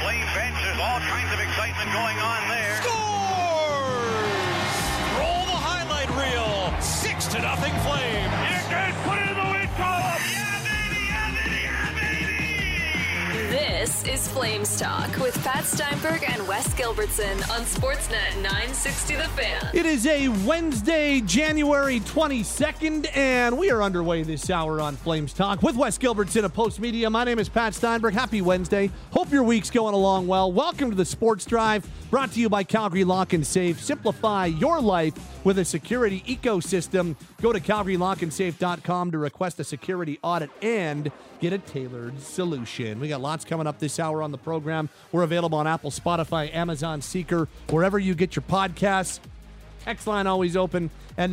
Flame bench, there's all kinds of excitement going on there. Scores! Roll the highlight reel. 6-0 Flame. You can put it in the win column. Yeah, baby, yeah, baby, yeah, baby. This is Flames Talk with Pat Steinberg and Wes Gilbertson on Sportsnet 960 The Fan. It is a Wednesday, January 22nd, and we are underway this hour on Flames Talk with Wes Gilbertson of Post Media. My name is Pat Steinberg. Happy Wednesday. Hope your week's going along well. Welcome to the Sports Drive, brought to you by Calgary Lock and Safe. Simplify your life with a security ecosystem. Go to CalgaryLockandSafe.com to request a security audit and get a tailored solution. We got lots coming up this hour on the program. We're available on Apple, Spotify, Amazon, Seeker, wherever you get your podcasts. Text line always open at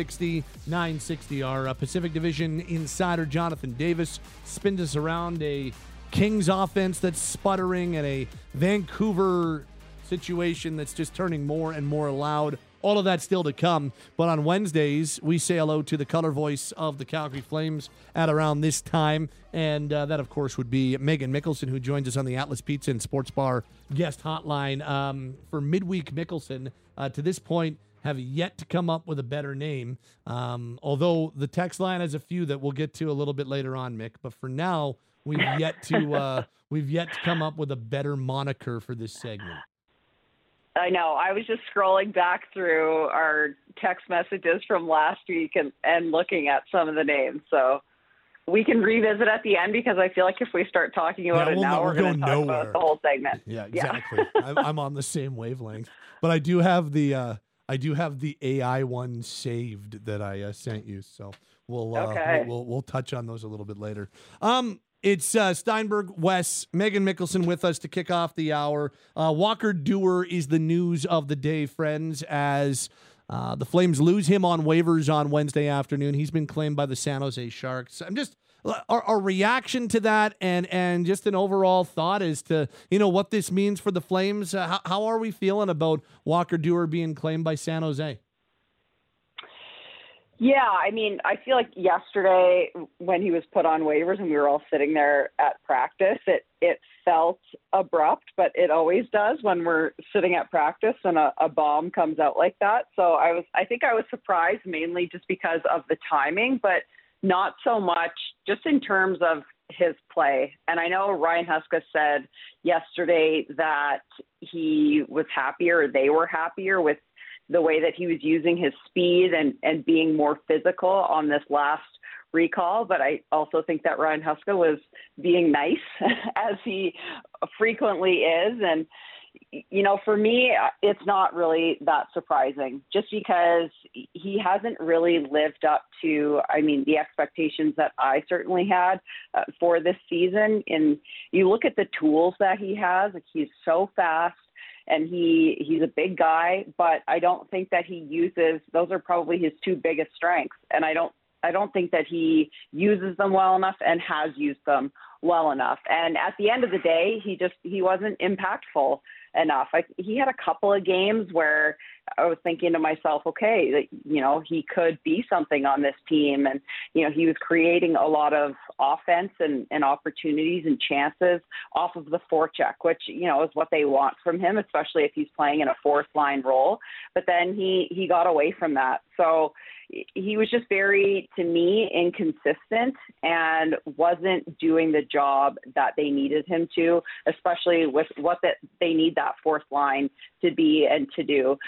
960. Our Pacific Division insider Jonathan Davis spins us around a Kings offense that's sputtering and a Vancouver situation that's just turning more and more loud. All of that still to come. But on Wednesdays, we say hello to the color voice of the Calgary Flames at around this time. And that, of course, would be Megan Mickelson, who joins us on the Atlas Pizza and Sports Bar guest hotline. For midweek Mickelson, to this point, have yet to come up with a better name. Although the text line has a few that we'll get to a little bit later on, Mick. But for now, we've yet to come up with a better moniker for this segment. I know. I was just scrolling back through our text messages from last week and looking at some of the names. So we can revisit at the end, because I feel like if we start talking about it now, we're going to talk about the whole segment. Yeah, exactly. I'm on the same wavelength. But I do have the AI one saved that I sent you. So we'll touch on those a little bit later. It's Steinberg, Wes, Megan Mickelson with us to kick off the hour. Walker Duehr is the news of the day, friends, as the Flames lose him on waivers on Wednesday afternoon. He's been claimed by the San Jose Sharks. I'm just our reaction to that and just an overall thought as to, what this means for the Flames. How are we feeling about Walker Duehr being claimed by San Jose? Yeah, I mean, I feel like yesterday when he was put on waivers and we were all sitting there at practice, it felt abrupt, but it always does when we're sitting at practice and a bomb comes out like that. So I think I was surprised, mainly just because of the timing, but not so much just in terms of his play. And I know Ryan Huska said yesterday that he was happier, or they were happier with the way that he was using his speed and being more physical on this last recall. But I also think that Ryan Huska was being nice, as he frequently is. And, for me, it's not really that surprising, just because he hasn't really lived up to, the expectations that I certainly had for this season. And you look at the tools that he has, like, he's so fast. And he's a big guy, but I don't think that he uses, those are probably his two biggest strengths. And I don't think that he uses them well enough and has used them well enough. And at the end of the day, he wasn't impactful enough. He had a couple of games where I was thinking to myself, okay, he could be something on this team. And, he was creating a lot of offense and opportunities and chances off of the forecheck, which, is what they want from him, especially if he's playing in a fourth line role. But then he got away from that. So he was just very, to me, inconsistent and wasn't doing the job that they needed him to, especially with what they need that fourth line to be and to do.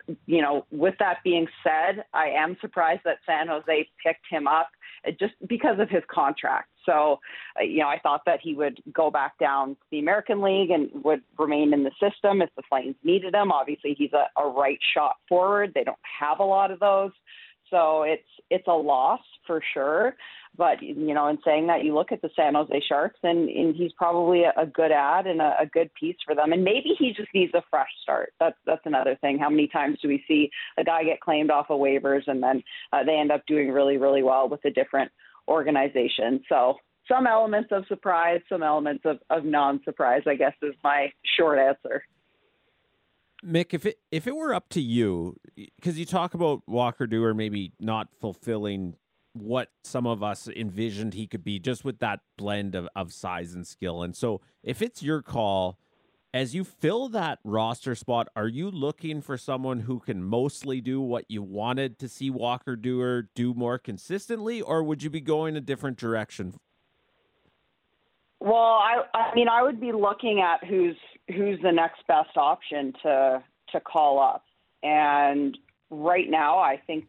With that being said, I am surprised that San Jose picked him up just because of his contract. So, I thought that he would go back down to the American League and would remain in the system if the Flames needed him. Obviously, he's a right shot forward. They don't have a lot of those. So it's a loss for sure. But, in saying that, you look at the San Jose Sharks and he's probably a good ad and a good piece for them. And maybe he just needs a fresh start. That's another thing. How many times do we see a guy get claimed off of waivers and then they end up doing really, really well with a different organization? So some elements of surprise, some elements of non-surprise, I guess, is my short answer. Mick, if it were up to you, because you talk about Walker Duehr maybe not fulfilling what some of us envisioned he could be, just with that blend of size and skill. And so if it's your call, As you fill that roster spot, are you looking for someone who can mostly do what you wanted to see Walker Duehr do more consistently, or would you be going a different direction? Well, I mean, I would be looking at who's the next best option to call up. And right now, I think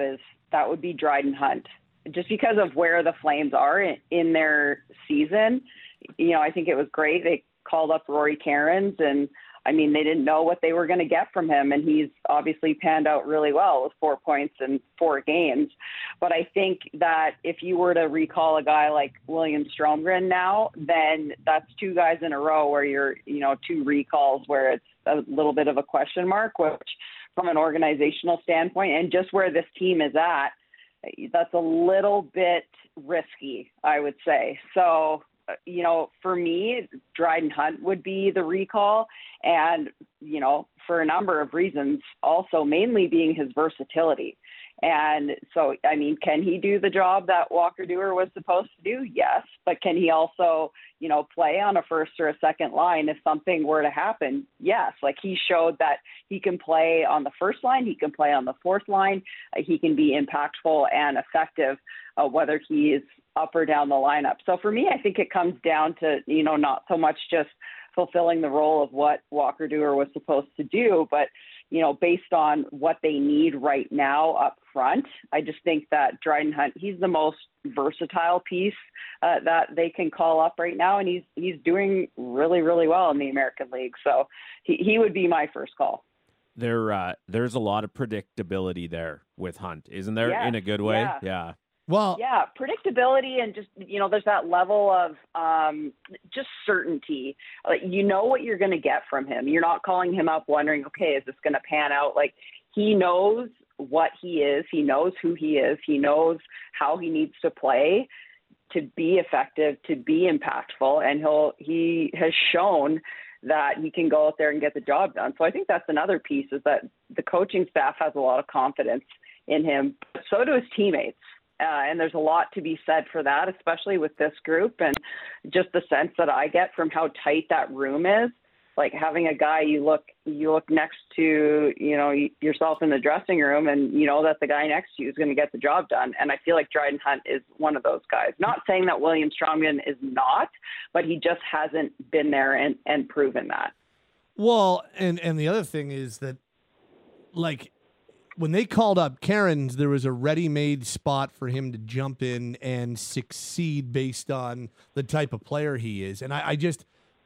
that would be Dryden Hunt, just because of where the Flames are in their season. You know, I think it was great. They called up Rory Cairns, and I mean, they didn't know what they were going to get from him, and he's obviously panned out really well with 4 points in 4 games. But I think that if you were to recall a guy like William Stromgren now, then that's 2 guys in a row where you're, 2 recalls where it's a little bit of a question mark, which from an organizational standpoint and just where this team is at, that's a little bit risky, I would say. So, for me, Dryden Hunt would be the recall, and, for a number of reasons, also mainly being his versatility. And so, I mean, can he do the job that Walker Duehr was supposed to do? Yes. But can he also, play on a first or a second line if something were to happen? Yes. Like, he showed that he can play on the first line, he can play on the fourth line, he can be impactful and effective, whether he is up or down the lineup. So for me, I think it comes down to, not so much just fulfilling the role of what Walker Duehr was supposed to do, but, based on what they need right now up front, I just think that Dryden Hunt, he's the most versatile piece that they can call up right now, and he's doing really, really well in the American League. So he would be my first call. There's a lot of predictability there with Hunt, isn't there? Yeah, in a good way? Yeah. Well, yeah, predictability and just, there's that level of just certainty. Like, what you're going to get from him. You're not calling him up wondering, okay, is this going to pan out? Like, he knows what he is. He knows who he is. He knows how he needs to play to be effective, to be impactful. And he has shown that he can go out there and get the job done. So I think that's another piece, is that the coaching staff has a lot of confidence in him. So do his teammates. And there's a lot to be said for that, especially with this group, and just the sense that I get from how tight that room is. Like, having a guy you look next to, yourself in the dressing room, and that the guy next to you is going to get the job done. And I feel like Dryden Hunt is one of those guys. Not saying that William Stromgren is not, but he just hasn't been there and proven that. Well, and the other thing is that, like, when they called up Cairns, there was a ready-made spot for him to jump in and succeed based on the type of player he is. And I just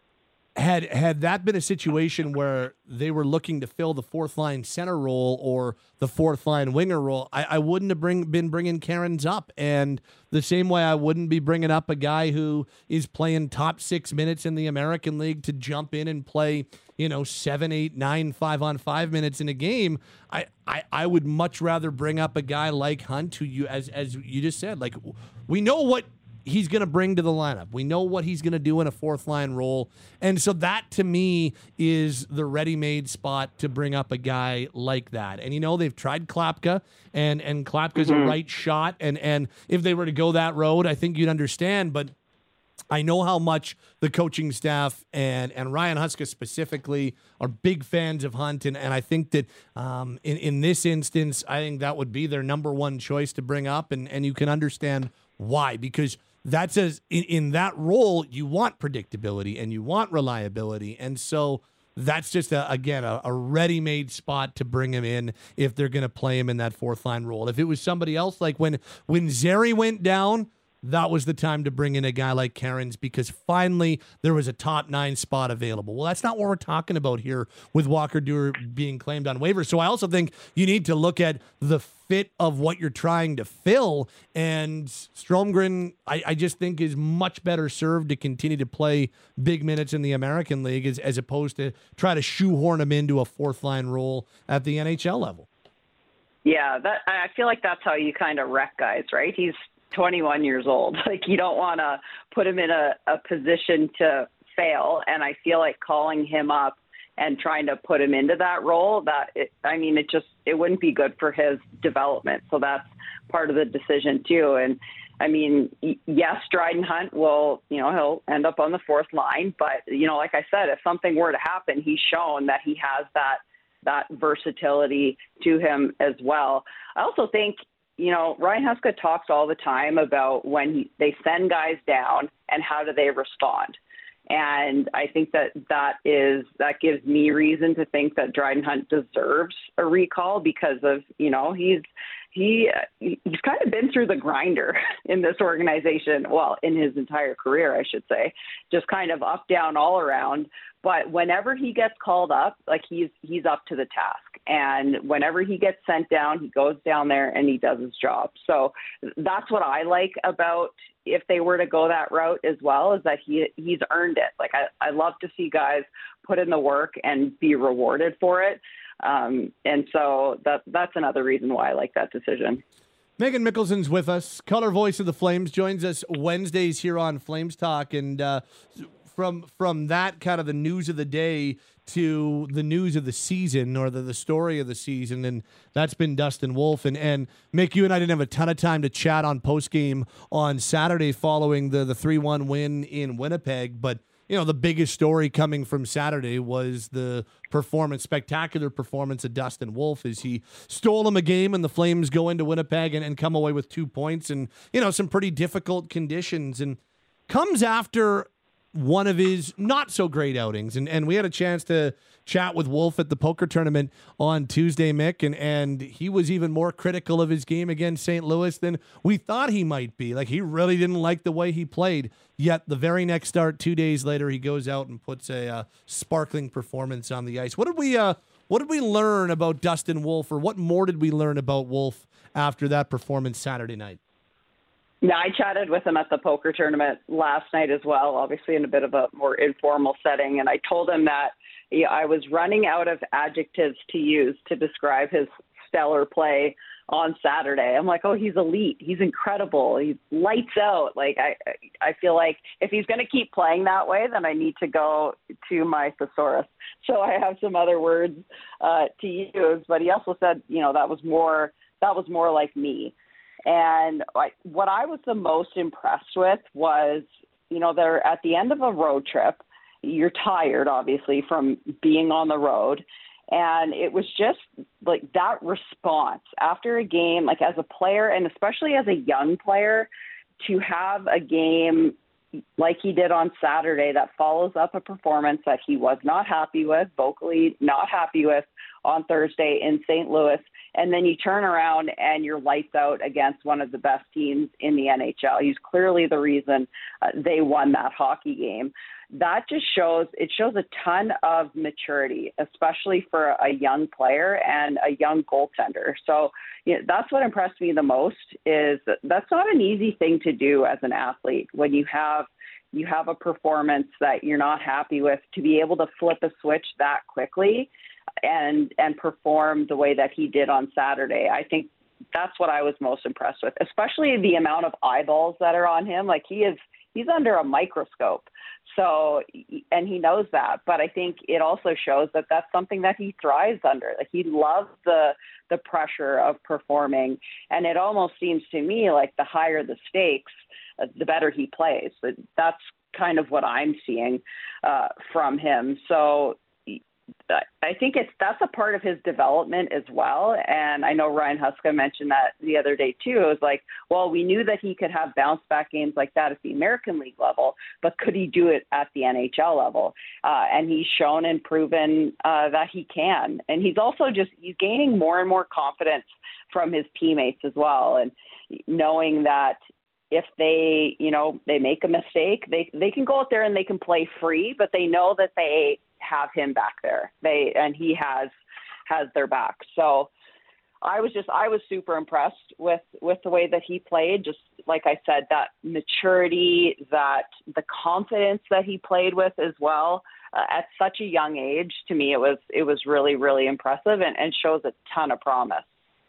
had that been a situation where they were looking to fill the fourth line center role or the fourth line winger role, I wouldn't have been bringing Cairns up. And the same way I wouldn't be bringing up a guy who is playing top 6 minutes in the American League to jump in and play, 7, 8, 9, 5-on-5 minutes in a game. I would much rather bring up a guy like Hunt, who as you just said, like, we know what he's going to bring to the lineup. We know what he's going to do in a fourth line role. And so that, to me, is the ready-made spot to bring up a guy like that. And, they've tried Klapka, and Klapka's a right shot. And if they were to go that road, I think you'd understand. But I know how much the coaching staff and Ryan Huska specifically are big fans of Hunt. And I think that in this instance, I think that would be their number one choice to bring up. And you can understand why, because that's in that role, you want predictability and you want reliability. And so that's just, a ready-made spot to bring him in if they're going to play him in that fourth line role. If it was somebody else, like when Zary went down, that was the time to bring in a guy like Cairns, because finally there was a top 9 spot available. Well, that's not what we're talking about here with Walker Duehr being claimed on waivers. So I also think you need to look at the fit of what you're trying to fill. And Stromgren, I just think, is much better served to continue to play big minutes in the American League as opposed to try to shoehorn him into a fourth line role at the NHL level. Yeah, I feel like that's how you kind of wreck guys, right? He's 21 years old. Like, you don't want to put him in a position to fail. And I feel like calling him up and trying to put him into that role, it wouldn't be good for his development. So that's part of the decision too. And I mean, yes, Dryden Hunt will, he'll end up on the fourth line. But, like I said, if something were to happen, he's shown that he has that versatility to him as well. I also think, Ryan Huska talks all the time about when they send guys down and how do they respond. And I think that gives me reason to think that Dryden Hunt deserves a recall because of, he's kind of been through the grinder in this organization. Well, in his entire career, I should say, just kind of up, down, all around. But whenever he gets called up, like he's up to the task. And whenever he gets sent down, he goes down there and he does his job. So that's what I like about if they were to go that route as well, is that he's earned it. Like I love to see guys put in the work and be rewarded for it. And so that's another reason why I like that decision. Megan Mickelson's with us, color voice of the Flames, joins us Wednesdays here on Flames Talk. And from that kind of the news of the day to the news of the season, or the story of the season, and that's been Dustin Wolf. And Mick, you and I didn't have a ton of time to chat on postgame on Saturday following the 3-1 win in Winnipeg, but the biggest story coming from Saturday was the spectacular performance of Dustin Wolf as he stole him a game and the Flames go into Winnipeg and come away with 2 points and, some pretty difficult conditions, and comes after one of his not so great outings. And we had a chance to chat with Wolf at the poker tournament on Tuesday, Mick, and he was even more critical of his game against St. Louis than we thought he might be. Like, he really didn't like the way he played. Yet the very next start, 2 days later, he goes out and puts a sparkling performance on the ice. What did we learn about Dustin Wolf, or what more did we learn about Wolf after that performance Saturday night? Yeah, I chatted with him at the poker tournament last night as well, obviously in a bit of a more informal setting. And I told him that I was running out of adjectives to use to describe his stellar play on Saturday. I'm like, oh, he's elite. He's incredible. He lights out. Like, I feel like if he's going to keep playing that way, then I need to go to my thesaurus. So I have some other words to use. But he also said, that was more like me. And what I was the most impressed with was, they're at the end of a road trip. You're tired, obviously, from being on the road. And it was just like that response after a game, like as a player, and especially as a young player, to have a game like he did on Saturday that follows up a performance that he was not happy with, vocally not happy with on Thursday in St. Louis. And then you turn around and you're lights out against one of the best teams in the NHL. He's clearly the reason they won that hockey game. That just shows a ton of maturity, especially for a young player and a young goaltender. So that's what impressed me the most, is that's not an easy thing to do as an athlete when you have a performance that you're not happy with, to be able to flip a switch that quickly and perform the way that he did on Saturday. I think that's what I was most impressed with, especially the amount of eyeballs that are on him. Like, he's under a microscope. So, and he knows that, but I think it also shows that that's something that he thrives under. Like, he loves the pressure of performing. And it almost seems to me like the higher the stakes, the better he plays. But that's kind of what I'm seeing from him. So I think that's a part of his development as well. And I know Ryan Huska mentioned that the other day too. It was like, well, we knew that he could have bounce back games like that at the American League level, but could he do it at the NHL level? And he's shown and proven that he can. And he's also he's gaining more and more confidence from his teammates as well. And knowing that if they make a mistake, they can go out there and they can play free, but they know that they have him back there. And he has their back. So I was super impressed with the way that he played. Just like I said, that maturity, that the confidence that he played with as well at such a young age. To me, it was really, really impressive and shows a ton of promise.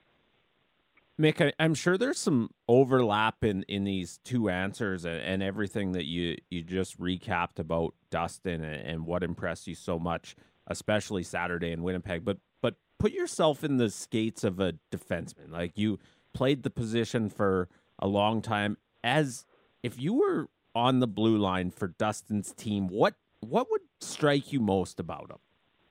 Mick, I'm sure there's some overlap in these two answers and everything that you just recapped about Dustin and what impressed you so much, especially Saturday in Winnipeg. But put yourself in the skates of a defenseman. Like, you played the position for a long time. as if you were on the blue line for Dustin's team, what would strike you most about him?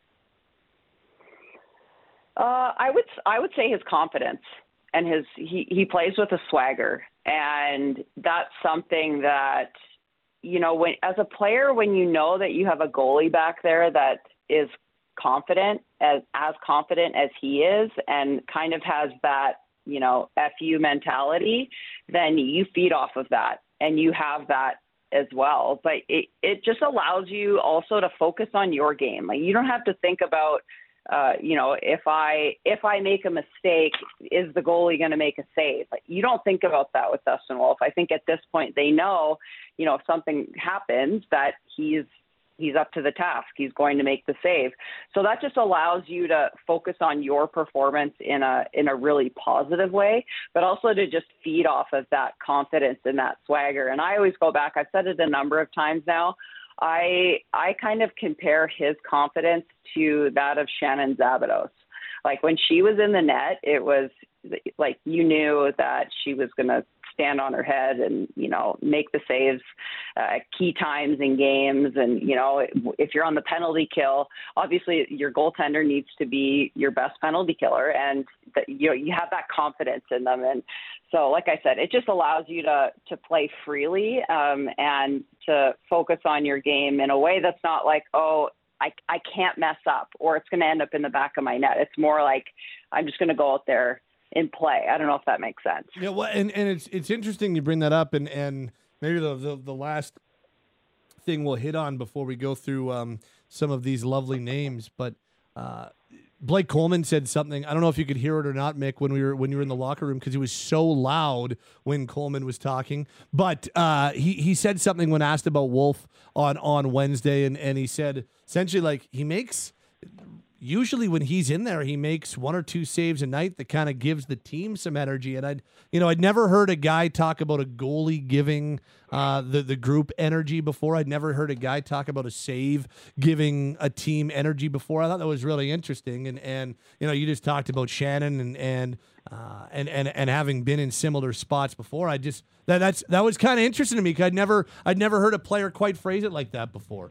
I would say his confidence and he plays with a swagger, and that's something that, you know, when as a player, when you know that you have a goalie back there that is confident, as confident as he is, and kind of has that, you know, FU mentality, then you feed off of that and you have that as well. But it just allows you also to focus on your game. Like, you don't have to think about, you know, if I make a mistake, is the goalie going to make a save? Like, you don't think about that with Dustin Wolf. I think at this point they know, you know, if something happens, that he's up to the task. He's going to make the save. So that just allows you to focus on your performance in a really positive way, but also to just feed off of that confidence and that swagger. And I always go back, I've said it a number of times now, I kind of compare his confidence to that of Shannon Zabados. Like, when she was in the net, it was like you knew that she was going to stand on her head and, you know, make the saves key times in games. And, you know, if you're on the penalty kill, obviously your goaltender needs to be your best penalty killer, and that, you know, you have that confidence in them. And so, like I said, it just allows you to play freely and to focus on your game in a way that's not like, oh, I can't mess up or it's going to end up in the back of my net. It's more like, I'm just going to go out there and play. I don't know if that makes sense. Yeah, well, and it's interesting you bring that up, and maybe the last thing we'll hit on before we go through some of these lovely names, but Blake Coleman said something. I don't know if you could hear it or not, Mick, when you were in the locker room, because it was so loud when Coleman was talking. But he said something when asked about Wolf on Wednesday, and he said essentially, like, he makes. Usually when he's in there, he makes one or two saves a night that kind of gives the team some energy. And I'd never heard a guy talk about a goalie giving the group energy before. I'd never heard a guy talk about a save giving a team energy before. I thought that was really interesting. And you know, you just talked about Shannon and having been in similar spots before. I just that was kind of interesting to me, because I'd never heard a player quite phrase it like that before.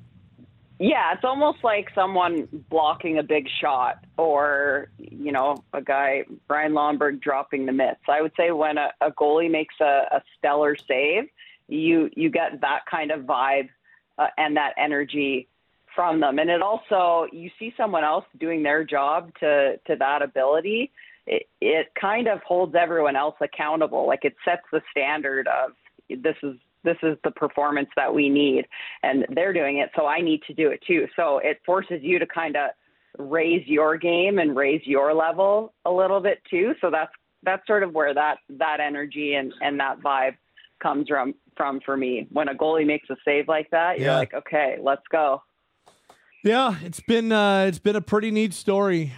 Yeah, it's almost like someone blocking a big shot, or, you know, a guy, Brian Lomberg, dropping the mitts. I would say when a goalie makes a stellar save, you get that kind of vibe and that energy from them. And it also, you see someone else doing their job to that ability, it kind of holds everyone else accountable. Like, it sets the standard of this is the performance that we need, and they're doing it, so I need to do it too. So it forces you to kind of raise your game and raise your level a little bit too. So that's sort of where that energy and that vibe comes from for me. When a goalie makes a save like that, you're like, okay, let's go. Yeah, it's been a pretty neat story,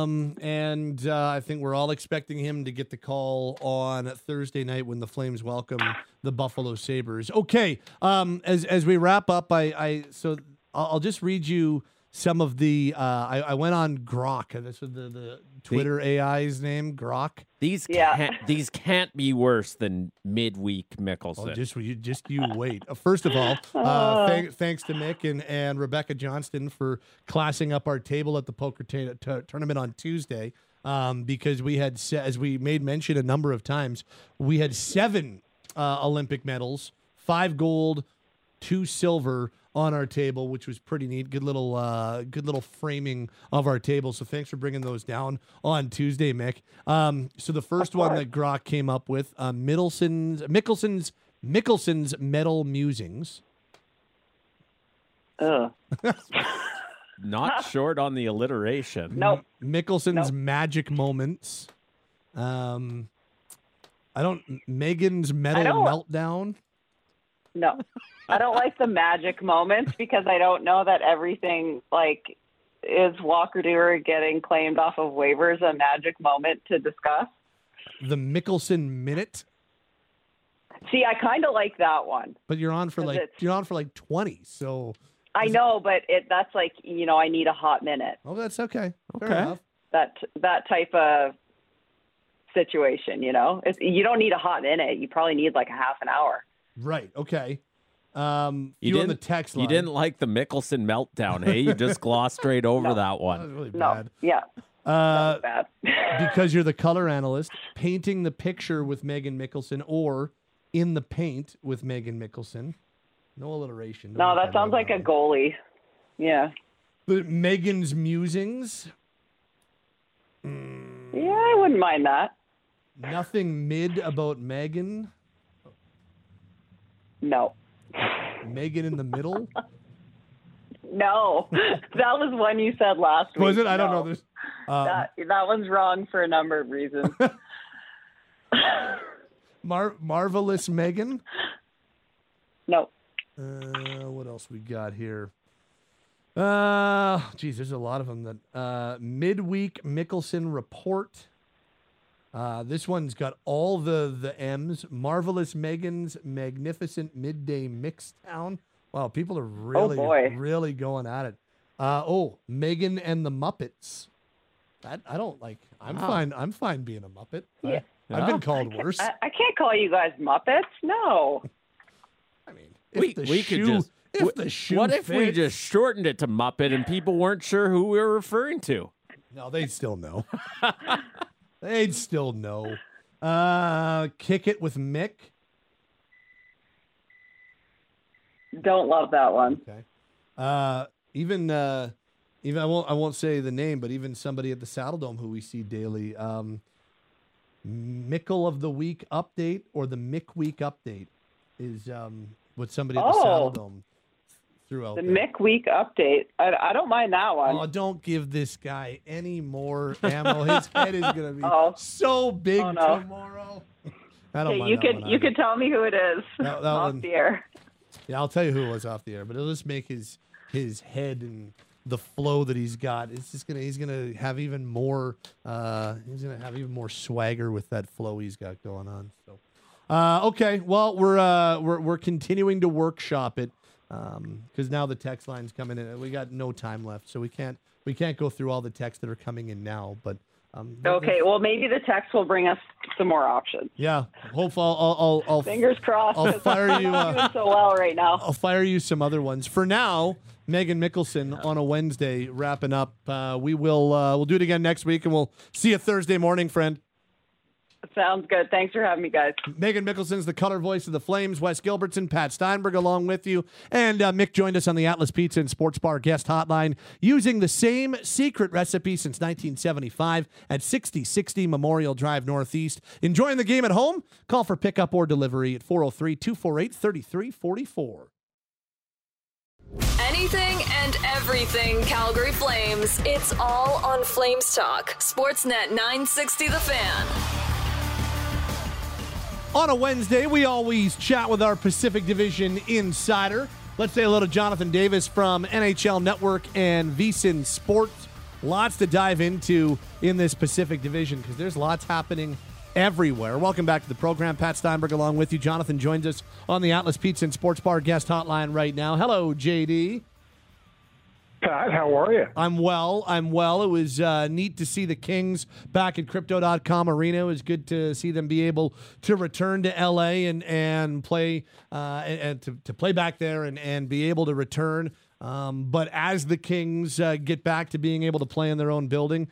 and I think we're all expecting him to get the call on Thursday night when the Flames welcome the Buffalo Sabres. Okay, as we wrap up, I'll just read you some of the. I went on Grok. That's what the Twitter AI's name, Grok. These can't be worse than midweek Mickelson. Oh, just you wait. First of all, thanks to Mick and Rebecca Johnston for classing up our table at the poker tournament on Tuesday, because we had, as we made mention a number of times, we had 7 Olympic medals, 5 gold, 2 silver on our table, which was pretty neat. Good little framing of our table. So thanks for bringing those down on Tuesday, Mick. So the first one that Grok came up with, Mickelson's Metal Musings. Not short on the alliteration. Nope. Mickelson's Magic Moments. Megan's Metal Meltdown. No, I don't like the magic moments, because I don't know that everything, like, is Walker Duehr getting claimed off of waivers a magic moment to discuss. The Mickelson Minute. See, I kind of like that one. But you're on for like 20, so. I know, but that's like, you know, I need a hot minute. Oh, that's okay. Fair enough. That type of situation, you know? You don't need a hot minute. You probably need like a half an hour. Right. Okay. You on didn't the text line. You didn't like the Mickelson meltdown, hey? You just glossed straight over that That was one. really No. bad. Yeah. That was bad. Because you're the color analyst, painting the picture with Megan Mickelson or in the paint with Megan Mickelson. No alliteration. No, that sounds like a goalie. Yeah. But Megan's musings, Yeah, I wouldn't mind that. nothing mid about Megan. No. Megan in the middle. No. That was one you said last week. Was it? I don't No. know. There's That one's wrong for a number of reasons. Marvelous Megan. No. What else we got here? Geez, there's a lot of them. That midweek Mickelson report. This one's got all the M's. Marvelous Megan's magnificent midday Mixtown. Wow, people are really going at it. Megan and the Muppets. I don't like. I'm fine. I'm fine being a Muppet. Yeah. I've been called worse. I can't call you guys Muppets. No. I mean, We could just. if the shoe What if we fits- just shortened it to Muppet and people weren't sure who we were referring to? No, they'd still know. They'd still know. Kick it with Mick. Don't love that one. Okay. Even I won't say the name, but even somebody at the Saddle Dome who we see daily. Mickle of the Week update or the Mick Week update is what somebody at the Saddle Dome threw out The there. Mick Week update. I don't mind that one. Oh, don't give this guy any more ammo. His head is going to be so big no. tomorrow. I don't Okay, mind you that could one you either. could tell me who it is That off one- the air. Yeah, I'll tell you who it was off the air, but it'll just make his head and the flow that he's got. He's gonna have even more swagger with that flow he's got going on. So, okay, well we're continuing to workshop it because now the text line's coming in. We got no time left, so we can't go through all the texts that are coming in now. But Okay, well maybe the text will bring us some more options. yeah, hopefully I'll Fingers crossed. I'll 'cause fire I'm you. not doing so well right now. I'll fire you some other ones. For now, Megan Mickelson on a Wednesday wrapping up. We'll do it again next week, and we'll see you Thursday morning, friend. Sounds good. Thanks for having me, guys. Megan Mickelson's the color voice of the Flames. Wes Gilbertson, Pat Steinberg along with you. And Mick joined us on the Atlas Pizza and Sports Bar guest hotline using the same secret recipe since 1975 at 6060 Memorial Drive Northeast. Enjoying the game at home? Call for pickup or delivery at 403-248-3344. Anything and everything Calgary Flames. It's all on Flames Talk. Sportsnet 960 The Fan. On a Wednesday, we always chat with our Pacific Division insider. Let's say hello to Jonathan Davis from NHL Network and VSiN Sports. Lots to dive into in this Pacific Division because there's lots happening everywhere. Welcome back to the program. Pat Steinberg along with you. Jonathan joins us on the Atlas Pizza and Sports Bar guest hotline right now. Hello, JD. Pat, how are you? I'm well. It was neat to see the Kings back at Crypto.com Arena. It was good to see them be able to return to LA and play and to play back there and be able to return. But as the Kings get back to being able to play in their own building,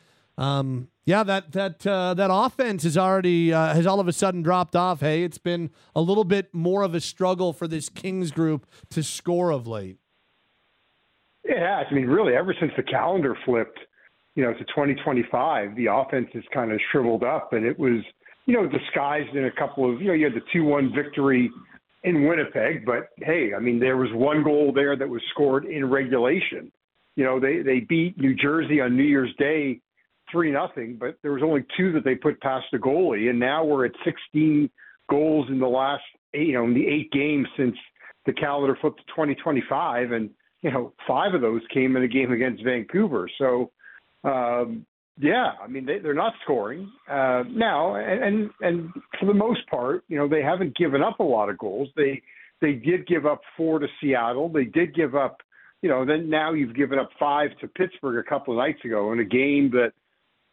that offense has already has all of a sudden dropped off. Hey, it's been a little bit more of a struggle for this Kings group to score of late. It has. I mean, really, ever since the calendar flipped, to 2025, the offense has kind of shriveled up, and it was, disguised in a couple of, you had the 2-1 victory in Winnipeg, but hey, I mean, there was one goal there that was scored in regulation. They beat New Jersey on New Year's Day 3-0, but there was only 2 that they put past the goalie, and now we're at 16 goals in the last 8, in the 8 games since the calendar flipped to 2025, and 5 of those came in a game against Vancouver. So, I mean, they're not scoring now, and for the most part, they haven't given up a lot of goals. They did give up 4 to Seattle. They did give up, then now you've given up 5 to Pittsburgh a couple of nights ago in a game that,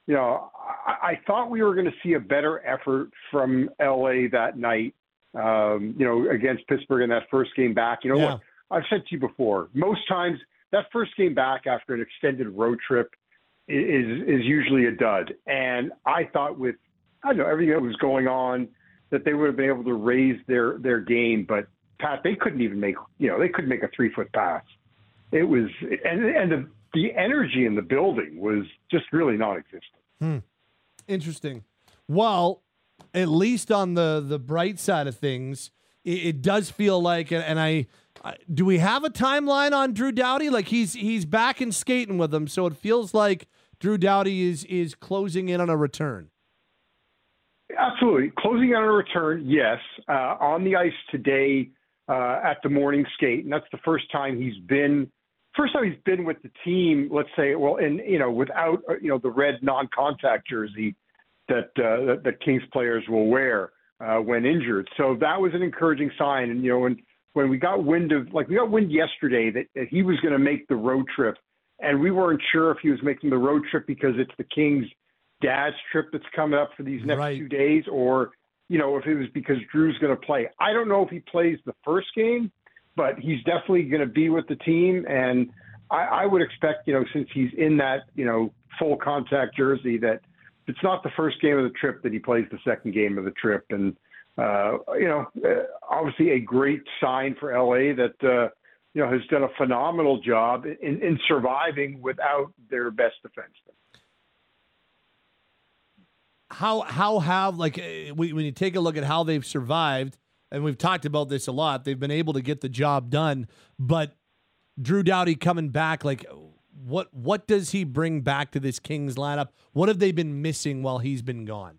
I thought we were going to see a better effort from LA that night, against Pittsburgh in that first game back. Look, I've said to you before, most times that first game back after an extended road trip is usually a dud. And I thought with, everything that was going on, that they would have been able to raise their game. But Pat, they couldn't even make, they couldn't make a 3-foot pass. It was, and the energy in the building was just really non-existent. Interesting. Well, at least on the bright side of things, it does feel like, and I do we have a timeline on Drew Doughty? Like he's back and skating with them, so it feels like Drew Doughty is closing in on a return. Absolutely. Closing in on a return, yes. On the ice today at the morning skate, and that's the first time he's been with the team, let's say, without, the red non-contact jersey that Kings players will wear when injured. So that was an encouraging sign. And, when we got wind yesterday that he was going to make the road trip, and we weren't sure if he was making the road trip because it's the Kings' dad's trip that's coming up for these next 2 days, or, if it was because Drew's going to play. I don't know if he plays the first game, but he's definitely going to be with the team. And I would expect, since he's in that, full contact jersey, that it's not the first game of the trip that he plays the second game of the trip. And, obviously a great sign for LA that, has done a phenomenal job in surviving without their best defenseman. How have, when you take a look at how they've survived, and we've talked about this a lot, they've been able to get the job done, but Drew Doughty coming back, what does he bring back to this Kings lineup? What have they been missing while he's been gone?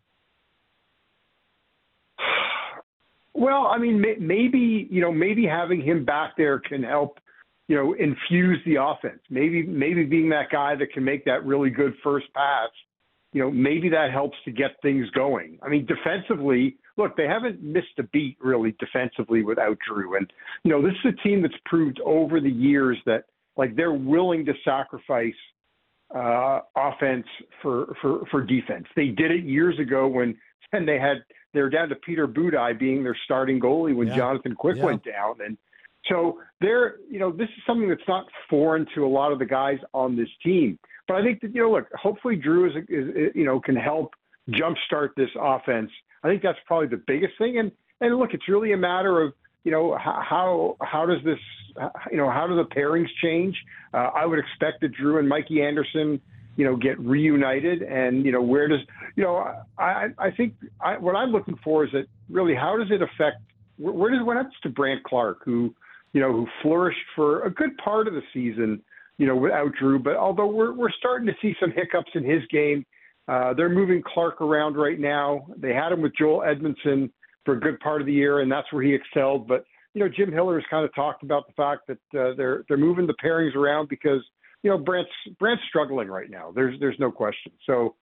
Well, I mean, maybe having him back there can help, infuse the offense. Maybe being that guy that can make that really good first pass, maybe that helps to get things going. I mean, defensively, look, they haven't missed a beat really defensively without Drew. And, this is a team that's proved over the years that, they're willing to sacrifice offense for defense. They did it years ago when they were down to Peter Budaj being their starting goalie when Jonathan Quick went down. And so this is something that's not foreign to a lot of the guys on this team. But I think that, look, hopefully Drew is can help jumpstart this offense. I think that's probably the biggest thing. And look, it's really a matter of, how does this, how do the pairings change? I would expect that Drew and Mikey Anderson, get reunited, and, where does, I think what I'm looking for is that really, how does it affect, what happens to Brandt Clarke, who flourished for a good part of the season, without Drew, but although we're starting to see some hiccups in his game, they're moving Clarke around right now. They had him with Joel Edmondson for a good part of the year, and that's where he excelled. But, Jim Hiller has kind of talked about the fact that they're moving the pairings around because, Brandt's struggling right now. There's no question. So,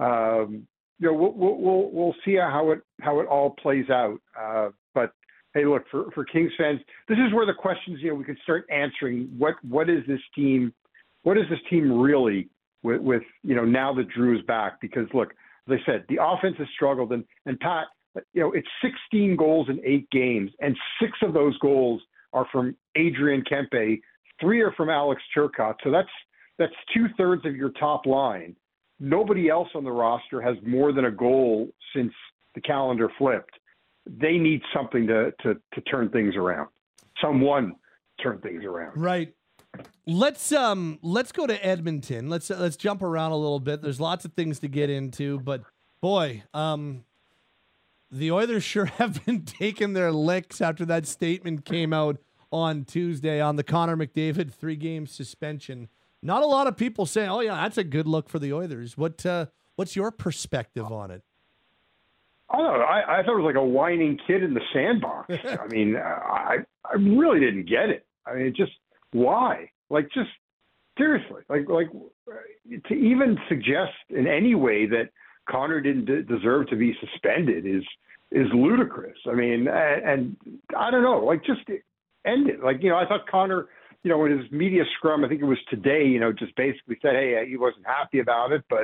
we'll see how it all plays out. But hey, look, for Kings fans, this is where the questions, we can start answering what is this team really with now that Drew is back? Because look, as I said, the offense has struggled, and Pat, it's 16 goals in 8 games, and 6 of those goals are from Adrian Kempe. 3 are from Alex Turcotte. So that's 2/3 of your top line. Nobody else on the roster has more than a goal since the calendar flipped. They need something to turn things around. Someone turn things around. Right. Let's go to Edmonton. Let's jump around a little bit. There's lots of things to get into, but boy, the Oilers sure have been taking their licks after that statement came out on Tuesday on the Connor McDavid 3-game suspension. Not a lot of people saying, "Oh yeah, that's a good look for the Oilers." What's your perspective on it? I don't know. I thought it was like a whining kid in the sandbox. I mean, I really didn't get it. I mean, just why? Just seriously, to even suggest in any way that Connor didn't deserve to be suspended is ludicrous. I mean, and I don't know, just end it. I thought Connor, in his media scrum, I think it was today, just basically said, hey, he wasn't happy about it, but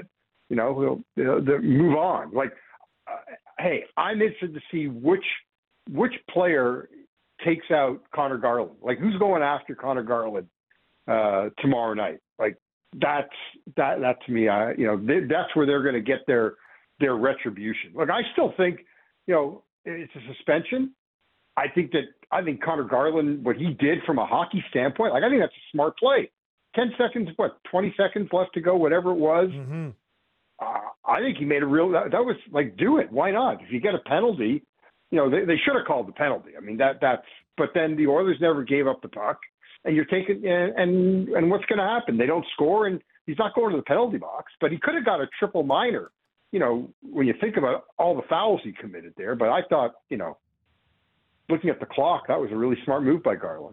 they'll move on. Like, hey, I'm interested to see which player takes out Connor Garland. Like, who's going after Connor Garland tomorrow night? Like, that to me, that's where they're going to get their retribution. Look, I still think, it's a suspension. I think Connor Garland, what he did from a hockey standpoint, like, I think that's a smart play. 10 seconds, 20 seconds left to go, whatever it was. Mm-hmm. I think he made a real, that was like, do it. Why not? If you get a penalty, they should have called the penalty. I mean, but then the Oilers never gave up the puck, and you're taking, and what's going to happen? They don't score, and he's not going to the penalty box, but he could have got a triple minor, when you think about all the fouls he committed there. But I thought, looking at the clock, that was a really smart move by Garland.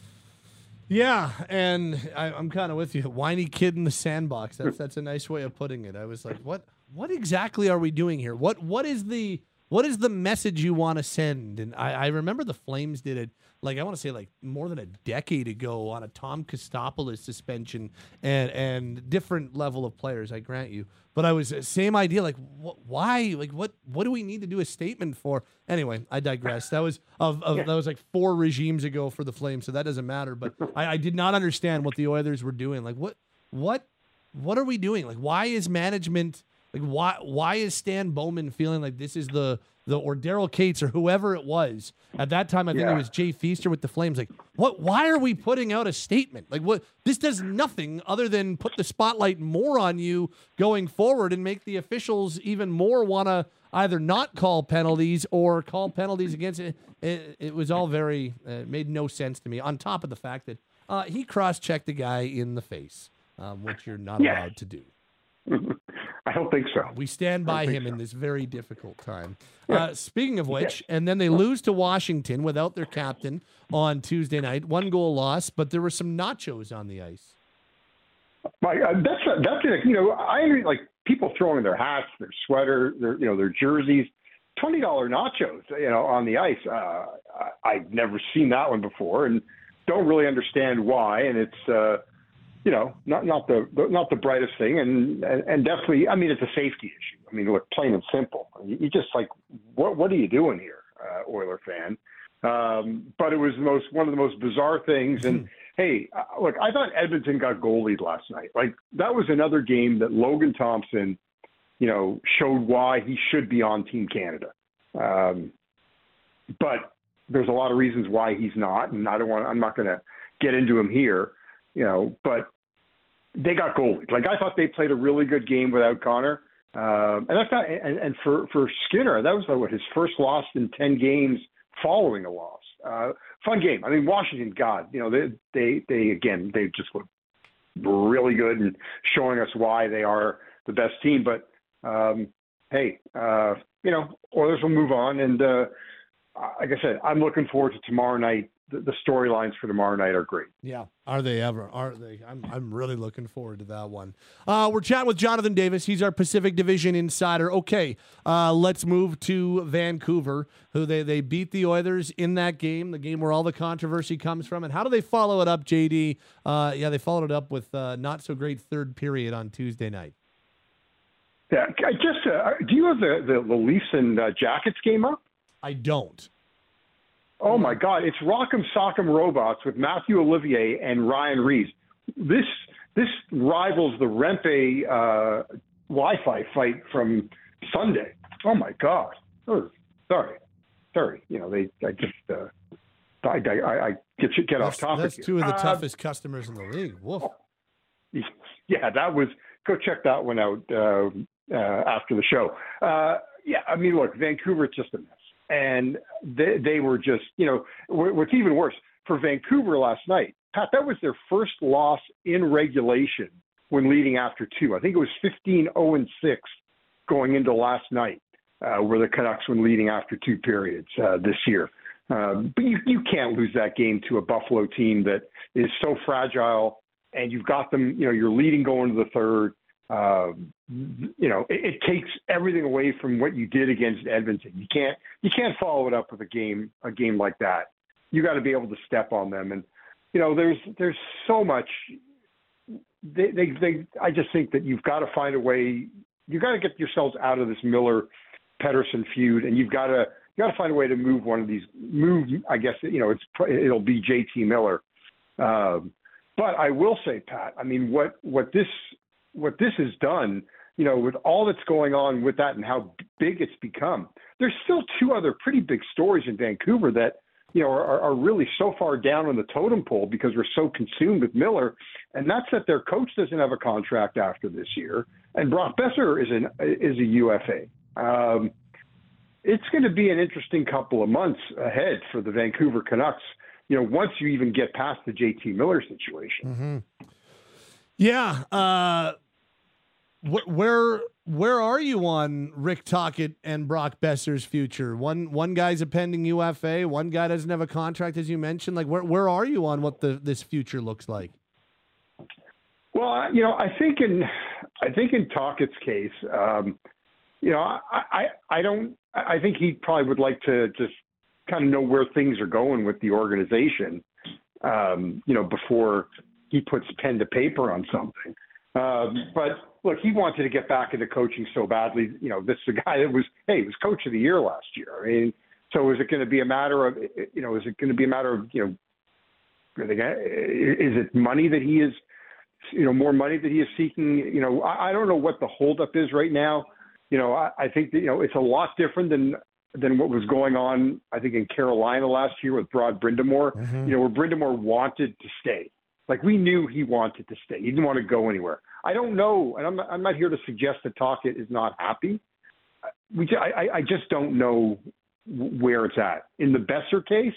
Yeah, and I'm kind of with you. Whiny kid in the sandbox. That's a nice way of putting it. I was like, what exactly are we doing here? What is the message you want to send? And I remember the Flames did it, like, I want to say like more than a decade ago on a Tom Kostopoulos suspension and different level of players, I grant you. But I was same idea, like why? Like what do we need to do a statement for? Anyway, I digress. That was that was like 4 regimes ago for the Flames, so that doesn't matter. But I did not understand what the Oilers were doing. Like what are we doing? Like, why is management, like, why is Stan Bowman feeling like this is the or Daryl Cates or whoever it was at that time? I think it was Jay Feaster with the Flames. Like, why are we putting out a statement? Like, what? This does nothing other than put the spotlight more on you going forward and make the officials even more want to either not call penalties or call penalties against it. It was all very, made no sense to me, on top of the fact that he cross-checked a guy in the face, which you're not allowed to do. I don't think so. We stand by him in this very difficult time. Speaking of which, and then they lose to Washington without their captain on Tuesday night. 1-goal loss, but there were some nachos on the ice. That's it. I agree, like, people throwing their hats, their sweater, their jerseys, $20 nachos, on the ice. I've never seen that one before, and don't really understand why. And it's not the brightest thing, and definitely, I mean, it's a safety issue. I mean, look, plain and simple. You just like, what are you doing here, Oiler fan? But it was one of the most bizarre things. And hey, look, I thought Edmonton got goalied last night. Like, that was another game that Logan Thompson, showed why he should be on Team Canada. But there's a lot of reasons why he's not, and I'm not going to get into him here. But they got goalied. Like, I thought they played a really good game without Connor. And that's not, and for Skinner, that was his first loss in 10 games following a loss. Fun game. I mean, Washington, God, they just look really good and showing us why they are the best team. But hey, Oilers will move on. And like I said, I'm looking forward to tomorrow night. The storylines for tomorrow night are great. Yeah. Are they ever? Are they? I'm really looking forward to that one. We're chatting with Jonathan Davis. He's our Pacific Division insider. Okay, let's move to Vancouver, who they beat the Oilers in that game, the game where all the controversy comes from. And how do they follow it up, JD? They followed it up with not so great third period on Tuesday night. Yeah, do you have the Leafs and Jackets game up? I don't. Oh, my God. It's Rock'em Sock'em Robots with Matthew Olivier and Ryan Reeves. This rivals the Rempe Wi-Fi fight from Sunday. Oh, my God. Oh, sorry. I get off topic. That's here. Two of the toughest customers in the league. Woof. Yeah, go check that one out after the show. I mean, look, Vancouver, just a mess. And they were just, what's even worse, for Vancouver last night, Pat, that was their first loss in regulation when leading after 2. I think it was 15-0-6 going into last night, where the Canucks were leading after 2 periods this year. But you can't lose that game to a Buffalo team that is so fragile, and you've got them, you're leading going to the third. It takes everything away from what you did against Edmonton. You can't follow it up with a game like that. You got to be able to step on them, and there's so much. I just think that you've got to find a way you got to get yourselves out of this Miller-Pettersson feud, and you got to find a way to move one of these. I guess it'll be JT Miller. But I will say, Pat, I mean, what this has done, with all that's going on with that and how big it's become, there's still two other pretty big stories in Vancouver that, are really so far down on the totem pole because we're so consumed with Miller, and that's that their coach doesn't have a contract after this year, and Brock Besser is a UFA. It's going to be an interesting couple of months ahead for the Vancouver Canucks, once you even get past the JT Miller situation. Mm-hmm. Yeah. Where are you on Rick Tocchet and Brock Besser's future? One guy's a pending UFA. One guy doesn't have a contract, as you mentioned. Like, where are you on what this future looks like? Well, I think in Tocchet's case, I think he probably would like to just kind of know where things are going with the organization, before he puts pen to paper on something. But look, he wanted to get back into coaching so badly. This is a guy that was coach of the year last year. I mean, so is it going to be a matter of, is it money that he is, more money that he is seeking? I don't know what the holdup is right now. I think that, it's a lot different than what was going on, I think, in Carolina last year with Rod Brind'Amour, where Brind'Amour wanted to stay. Like, we knew he wanted to stay. He didn't want to go anywhere. I don't know, and I'm not here to suggest that Tocchet is not happy. I just don't know where it's at. In the Besser case,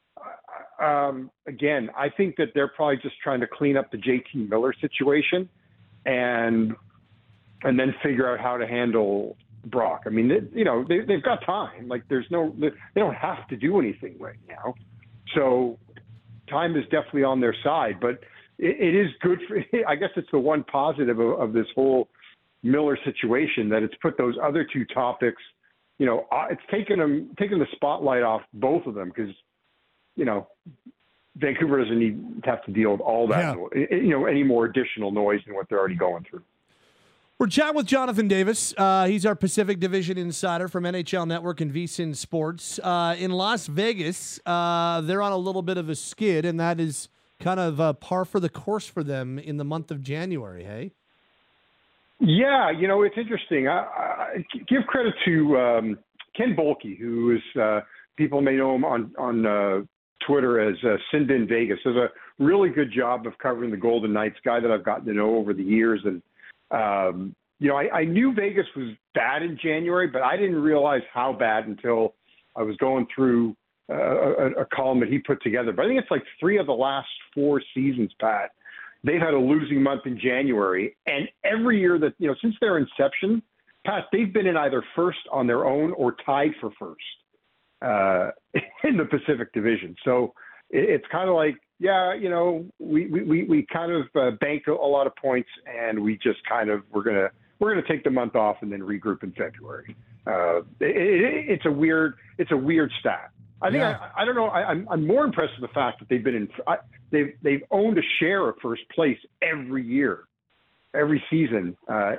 again, I think that they're probably just trying to clean up the JT Miller situation and then figure out how to handle Brock. I mean, they've got time. Like, they don't have to do anything right now. So time is definitely on their side, but it is good for, I guess it's the one positive of this whole Miller situation, that it's put those other two topics, it's taken the spotlight off both of them, because, Vancouver doesn't need to have to deal with all that, any more additional noise than what they're already going through. We're chatting with Jonathan Davis. He's our Pacific Division insider from NHL Network and VSiN Sports. In Las Vegas, they're on a little bit of a skid, and that is kind of par for the course for them in the month of January, hey? Yeah, it's interesting. I give credit to Ken Boehlke, who is, people may know him on Twitter as Sinbin Vegas. Does a really good job of covering the Golden Knights, guy that I've gotten to know over the years. And I knew Vegas was bad in January, but I didn't realize how bad until I was going through a column that he put together. But I think it's like 3 of the last 4 seasons, Pat, they've had a losing month in January. And every year that, since their inception, Pat, they've been in either first on their own or tied for first in the Pacific Division. So it's kind of like, we kind of bank a lot of points, and we just kind of we're gonna take the month off and then regroup in February. It's a weird stat. I think I don't know. I'm more impressed with the fact that they've been they've owned a share of first place every year, every season.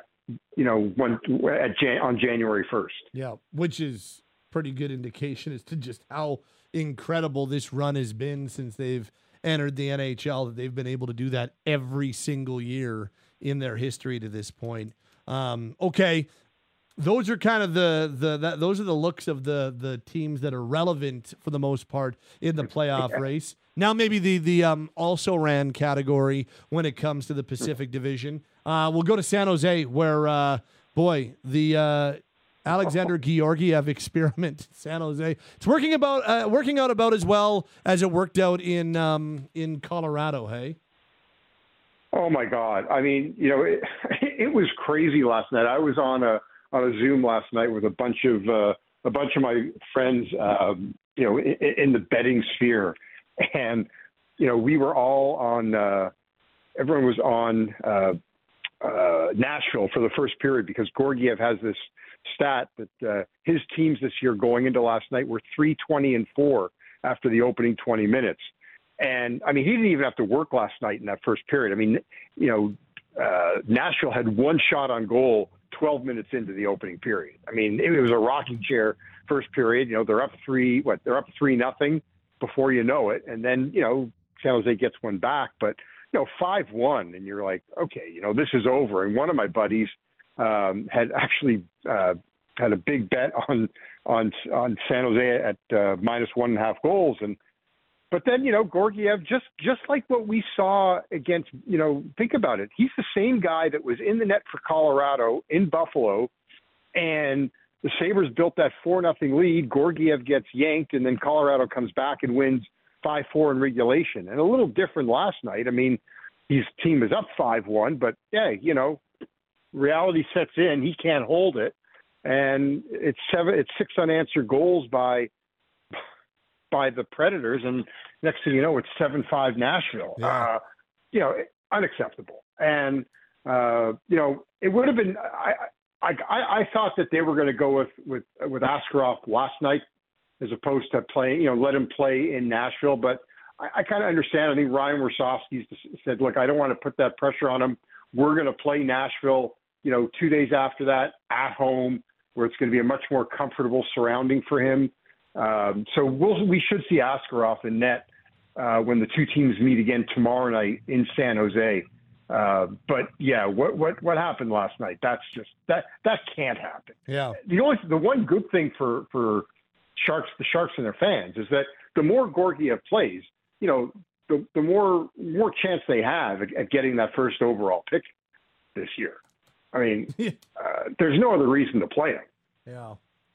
On January 1st. Yeah, which is pretty good indication as to just how incredible this run has been since they've entered the NHL, that they've been able to do that every single year in their history to this point. Okay, those are kind of those are the looks of the teams that are relevant for the most part in the playoff race. Now maybe the also ran category when it comes to the Pacific Division. We'll go to San Jose, where the Alexander Georgiev experiment in San Jose, it's working out about as well as it worked out in Colorado. Hey. Oh my God! I mean, it was crazy last night. I was on a Zoom last night with a bunch of my friends, in the betting sphere, and we were all on. Everyone was on Nashville for the first period, because Georgiev has this stat that his teams this year going into last night were 3-20-4 after the opening 20 minutes. And I mean, he didn't even have to work last night in that first period. I mean, Nashville had 1 shot on goal 12 minutes into the opening period. I mean, it was a rocking chair first period. They're up 3-0 before you know it. And then, San Jose gets one back, but 5-1, and you're like, okay, this is over. And one of my buddies had actually had a big bet on San Jose at -1.5 goals, but then Georgiev, just like what we saw against, think about it, he's the same guy that was in the net for Colorado in Buffalo, and the Sabres built that 4-0 lead. Georgiev gets yanked, and then Colorado comes back and wins 5-4 in regulation. And a little different last night. I mean, his team is up 5-1, but yeah, reality sets in. He can't hold it, and it's 6 unanswered goals by the Predators, and next thing you know, it's 7-5 Nashville. Yeah. Unacceptable. And it would have been. I thought that they were going to go with Askarov last night, as opposed to playing, let him play in Nashville. But I kind of understand. I think Ryan Warsofsky said, look, I don't want to put that pressure on him. We're going to play Nashville, 2 days after that at home, where it's going to be a much more comfortable surrounding for him. So we should see Askarov in net when the two teams meet again tomorrow night in San Jose. But yeah, what happened last night? That's just that can't happen. Yeah. The one good thing for the Sharks and their fans is that the more Georgiev plays, the more chance they have at getting that first overall pick this year. I mean, there's no other reason to play him. Yeah.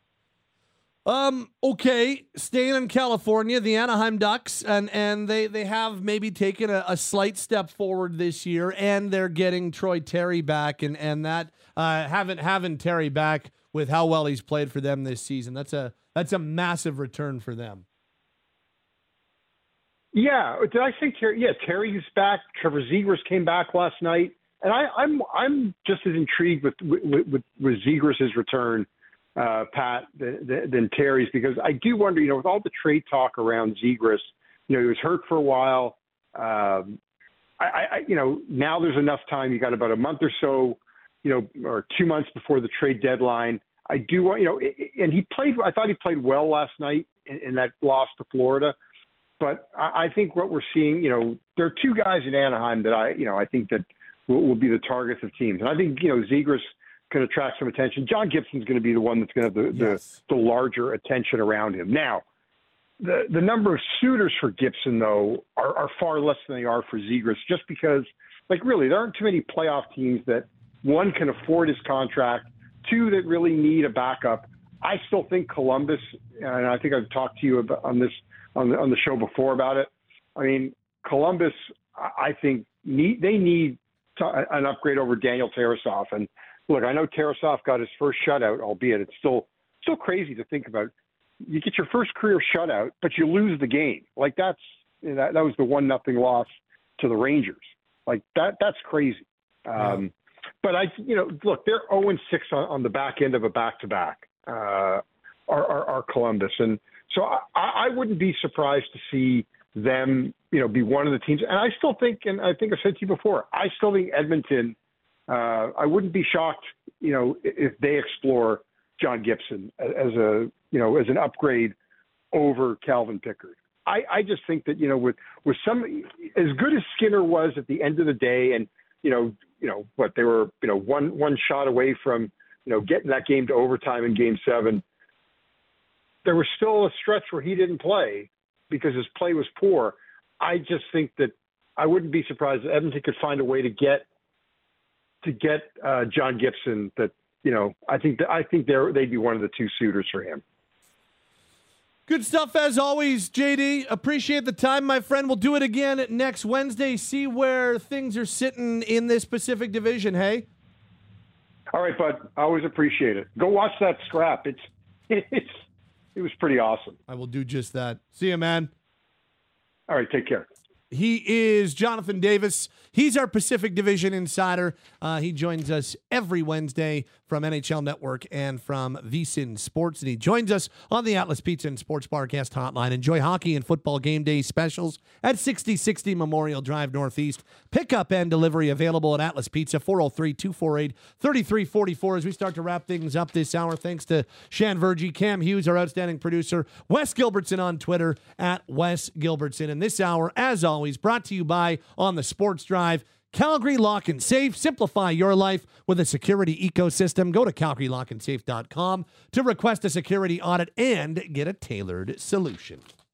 Okay, staying in California, the Anaheim Ducks, and they have maybe taken a slight step forward this year, and they're getting Troy Terry back, and that having Terry back with how well he's played for them this season, that's a massive return for them. Yeah, did I say Terry? Yeah, Terry's back. Trevor Zegras came back last night, and I'm just as intrigued with Zegras' return, Pat, than Terry's, because I do wonder, with all the trade talk around Zegras, he was hurt for a while. Now there's enough time. You got about a month or so, or 2 months before the trade deadline. I do want, and I thought he played well last night in that loss to Florida. But I think what we're seeing, there are two guys in Anaheim that I think that will be the targets of teams. And I think, Zegras can attract some attention. John Gibson's going to be the one that's going to have the larger attention around him. Now, the number of suitors for Gibson, though, are far less than they are for Zegras, just because, really, there aren't too many playoff teams that, one, can afford his contract, two, that really need a backup. I still think Columbus, and I think I've talked to you about on the show before about it. I mean, Columbus, I think they need an upgrade over Daniel Tarasov. And look, I know Tarasov got his first shutout, albeit it's still crazy to think about. You get your first career shutout, but you lose the game. That was the 1-0 loss to the Rangers. That's crazy. But look, they're 0-6 on the back end of a back-to-back. Are Columbus, and so I wouldn't be surprised to see them, be one of the teams. And I still think, and I think I've said to you before, I still think Edmonton. I wouldn't be shocked, if they explore John Gibson as as an upgrade over Calvin Pickard. I just think that with some, as good as Skinner was at the end of the day, and what they were one shot away from getting that game to overtime in Game 7. There was still a stretch where he didn't play because his play was poor. I just think that I wouldn't be surprised if Edmonton could find a way to get John Gibson. That I think they'd be one of the two suitors for him. Good stuff as always, JD. Appreciate the time, my friend. We'll do it again next Wednesday. See where things are sitting in this Pacific Division. Hey. All right, bud. I always appreciate it. Go watch that scrap. It was pretty awesome. I will do just that. See you, man. All right, take care. He is Jonathan Davis. He's our Pacific Division insider. He joins us every Wednesday from NHL Network and from VSiN Sports. And he joins us on the Atlas Pizza and Sports Bar guest hotline. Enjoy hockey and football game day specials at 6060 Memorial Drive Northeast. Pickup and delivery available at Atlas Pizza, 403-248-3344. As we start to wrap things up this hour, thanks to Shan Vergy, Cam Hughes, our outstanding producer, Wes Gilbertson on Twitter at Wes Gilbertson. And this hour, as always, brought to you by On the Sports Drive, Calgary Lock and Safe. Simplify your life with a security ecosystem. Go to calgarylockandsafe.com to request a security audit and get a tailored solution.